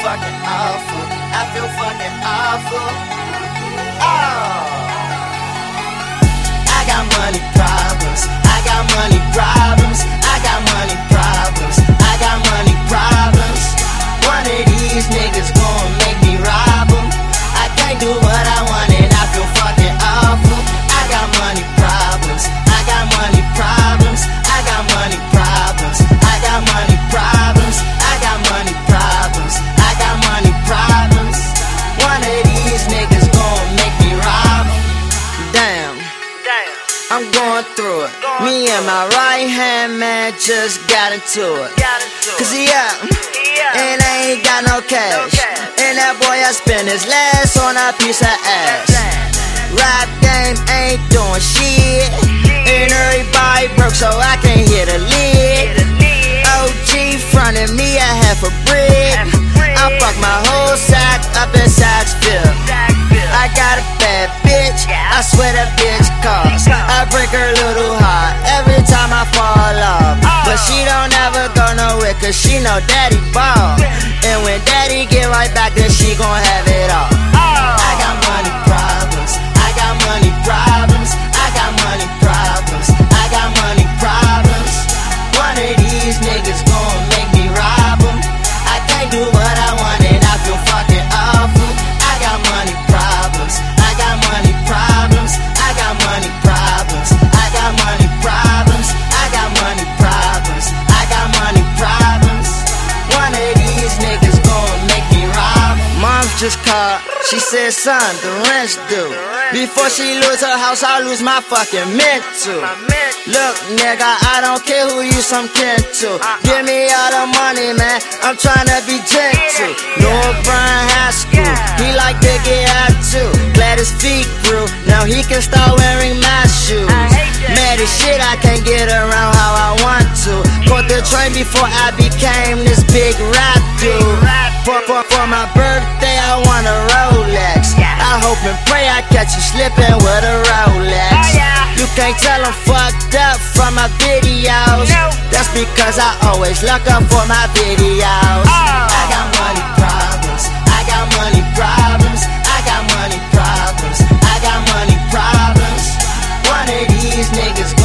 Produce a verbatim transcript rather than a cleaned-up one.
fucking awful. I feel fucking awful. Oh. I got money problems. I got money problems. I got money problems. I got money problems. One of these niggas gon' make me rob them. I can't do what I want and I feel fucking awful. I got money problems. I got money problems. I got money problems. I got money problems. I got money problems. I got money problems. One of these niggas gon' make me rob them. Damn. I'm going through it. Me and my right hand man just got into it. Cause he up, and I ain't got no cash. And that boy I spent his last on a piece of ass. Rap game ain't doing shit, and everybody broke so I can't hit a lid. O G fronted me a half a brick. I fuck my whole sack up in Saxville. I got a bad bitch, I swear that bitch costs. I break her little heart every time I fall off. But she don't ever go nowhere cause she know daddy ball. And when daddy get right back then she gon' have it all. I got money problems, I got money problems. I got money problems, I got money problems. One of these niggas gon' make me rob them. I can't do what I want and I feel fucking awful. I got money problems, I got money problems. I got money problems, I got money problems. I got money problems, I got money problems. One of these niggas gon' make me rob them. Mom's just called, she said son, the rent's due. Before she lose her house, I lose my fucking mental. Look nigga, I don't care who you some kin to. Give me all the money man, I'm tryna be gentle. Noah Brown High School, he like to get out too. Glad his feet grew, now he can start wearing my shoes. Mad as shit, I can't get around how I want to. Caught the train before I became this big rap dude. For, for, for my birthday I want a Rolex. I hope and pray I catch you slipping with a Rolex. You can't tell I'm fucked up from my videos. That's because I always look up for my videos. I got money problems, I got money problems. I got money problems, I got money problems. One of these niggas